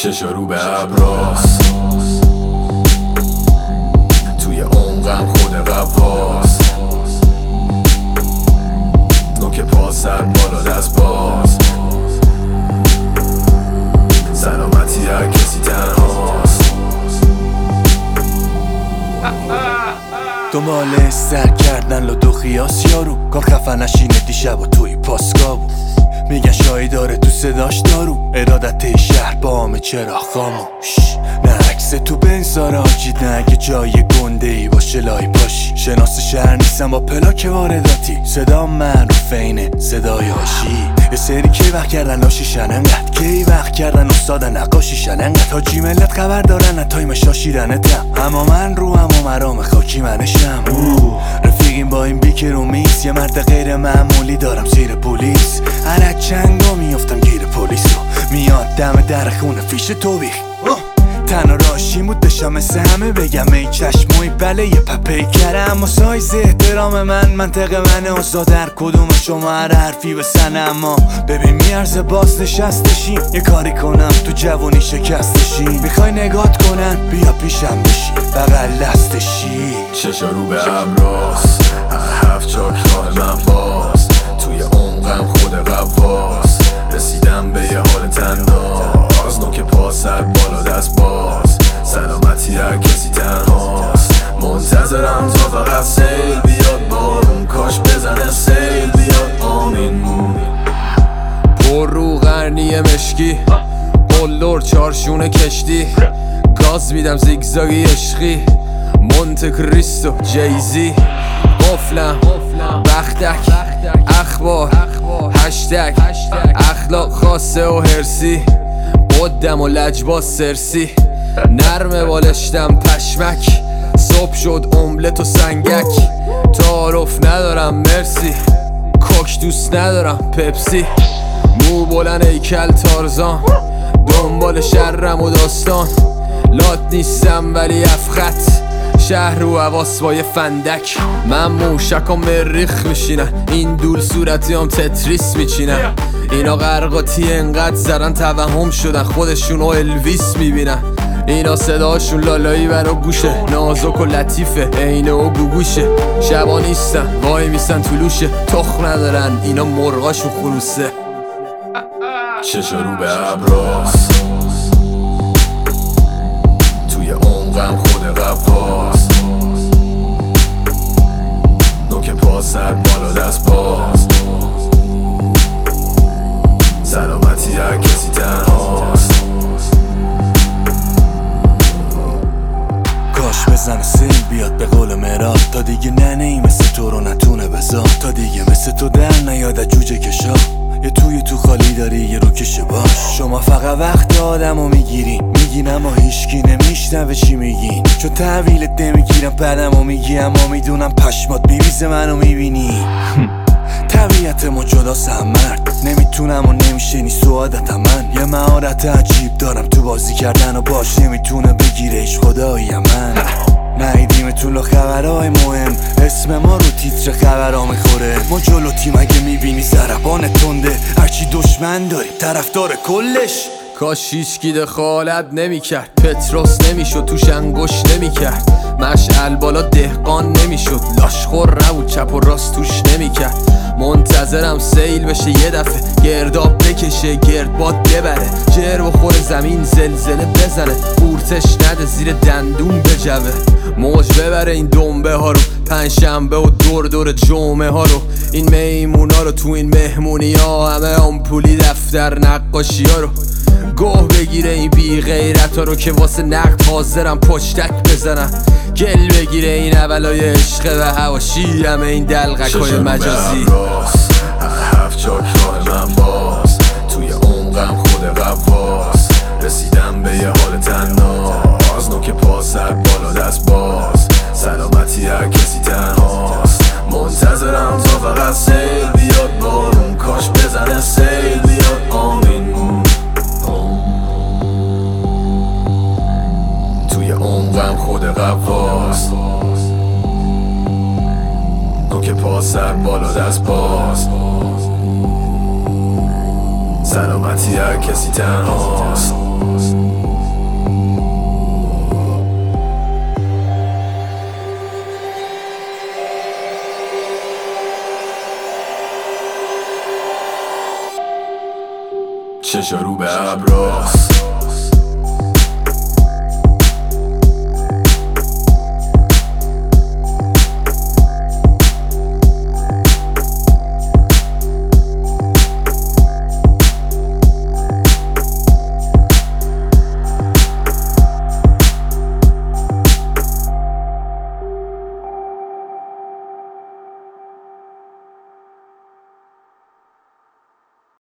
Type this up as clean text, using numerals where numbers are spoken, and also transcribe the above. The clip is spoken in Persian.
چشا رو به ابراست، توی عمقم خود قواست، نوک پا سر بالا دست باز، سلامتی هر کسی تنهاست. دنبال سر کردن لدو خیاس یارو، کار خفن نشینه دیشب و توی پاسگاه بود. میگن شایی داره تو صداش دارو، ارادت شهر با همه چرا خاموش. نه عکس تو بنزاره آجید، نه اگه جای گنده ای باشه لای پاشی. شناس شهر نیستم با پلاک وارداتی، صدا معروف اینه صدای هاشی. یه سری کی وقت کردن لاشیشن انقدر، کی وقت کردن استاد نقاشیشن انقدر. حاجی ملت خبر دارن تایم شاشیدنتم، اما من رو هم و مرام خاکی منشم. رفیقیم با این بیکر و میس، یه مرد غیر معمولی دارم زیر پلیس. هر چنگا میافتم گیر پلیس رو، میاد دم در خونه فیش توبیخ. تنها راشیم بود داشتم مثل همه بگم ای چشموی بله یه پپی کرم. اما سایز احترام من منطق منه، آزاد هر کدوم شما هر حرفی بسنه. اما ببین میارزه باز نشستشیم، یه کاری کنم تو جوانی شکستشیم. میخوای نگات کنن بیا پیشم بشی بغل دستشی. چشا رو به ابراست، هفت چاک راه من باز، توی عمقم خود قواست، رسیدم به یه حال تنداز، نوک پا سر بالا دست باز، سلامتی هر کسی تنهاست. منتظرم تا فقط سیل بیاد، بارون کاش بزنه سیل بیاد. آمین پر رو قرنی مشکی، قلدر چارشون کشتی، گاز میدم زیگزاگی عشقی، مونت کریستو جیزی. قفلم بختک اخبار هشتگ، اخلاق خاصه و هرسی، قدم و لجباز سرسی. نرمه بالشتم پشمک، صبح شد املت و سنگک. تعارف ندارم مرسی، کوک دوست ندارم پپسی. مو بلند هیکل تارزان، دنبال شرم و داستان. لات نیستم ولی افخط، شهر و حواس با یه فندک. من موشک و مریخ میشینن، این دول صورتی هم تتریس میچینن. اینا غرقاتی انقدر زدن توهم شدن، خودشون و الویس میبینن. اینا صداشون لالایی برا گوشه، نازک و لطیفه عینه و گوگوشه. شبا نیستن وای میستن طلوشه، تخم ندارن اینا مرغاشون خروسه. چشا رو به ابراست، توی عمقم خود قواست، نوک پا سر بالا دست باز، سلامتی هر کسی تنهاست. کاش بزنه سیل بیاد به قول مراد، تا دیگه ننهی مثل تو رو نتونه بذار، تا دیگه مثل تو در نیاد جوجه کشا. یه تو خالی داری یه رو کشه باش. شما فقط وقت آدمو میگین اما هیچکی نمیشنوه چی میگین، چون تحویلت نمیگیرم بعدمو میگی، اما میدونم پشمات میریزه منو میبینی. طبیعتمو جداست هم مرد، نمیتونم و نمیشه نیست تو عادتم. من یه مهارت عجیب دارم تو بازی کردن و باش نمیتونه بگیرش خدایی من. نهیدیم تو خبرهای مهم، اسم ما رو تیتر خبرها میخوره. ما جلو تیم اگه میبینی ضربان تنده، هرچی دشمن داری طرفدار کلش. کاش هیچکی دخالت نمیکرد، پتروس نمیشد توش انگشت نمیکرد. مشعل بالا دهقان نمیشد، لاشخور نبود چپ و راست توش نمیکرد. منتظرم سیل بشه یه دفعه، گرداب بکشه گردباد ببره. جر بخوره زمین زلزله بزنه، قورتش نده زیر دندون بجوه. موج ببره این دنبه ها رو، پنجشنبه و دور جمعه ها رو. این میمونا رو تو این مهمونی ها، همه آمپولی دفتر نقاشی ها رو. گوه بگیره این بی غیرت ها رو که واسه نقد حاضرم پشتک بزنم. گل بگیره این اولای عشق و حواشی، همه این دلغک های مجازی. هفت چاک راه من باز، توی عمقم خود قواست، رسیدم به یه حال تناز، نوک پا سر بالا دست باز، سلامتی هر کسی تنهاست. منتظرم تا فقط سیل بیاد، بارون کاش بزنه سیل بیاد. آمین توی عمقم خود قواست، نوک پا سر بالا دست باز، سلامتی هر کسی تنهاست. چشا رو به ابراس